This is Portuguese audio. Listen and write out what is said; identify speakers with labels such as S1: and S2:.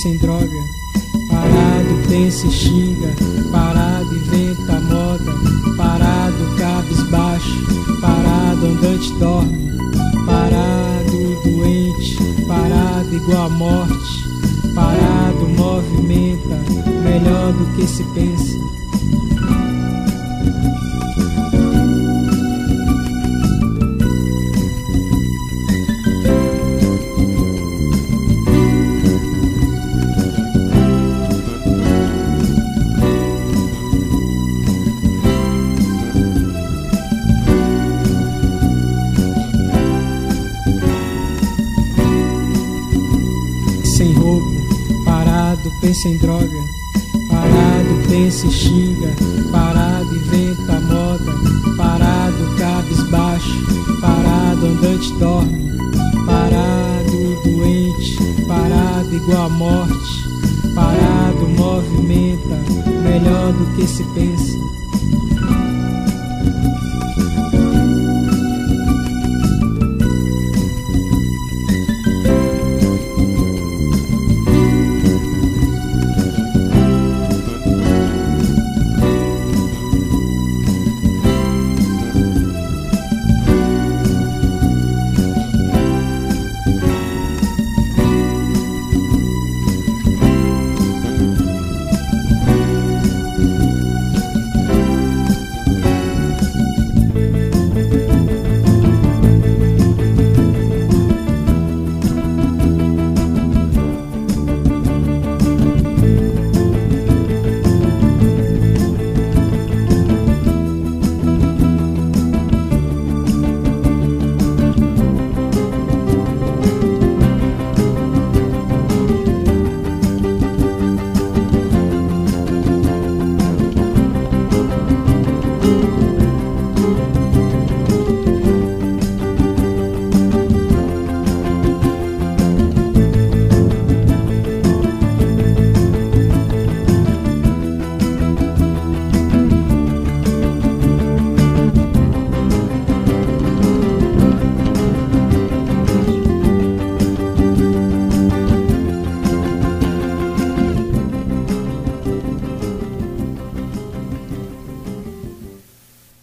S1: pensa em droga. Parado, pensa e xinga. Parado, inventa moda. Parado, cabisbaixo. Parado, andante dorme. Parado, doente. Parado, igual a morte. Parado, movimenta. Melhor do que se pensa. Sem roubo, parado, pensa em droga. Parado, pensa e xinga. Parado,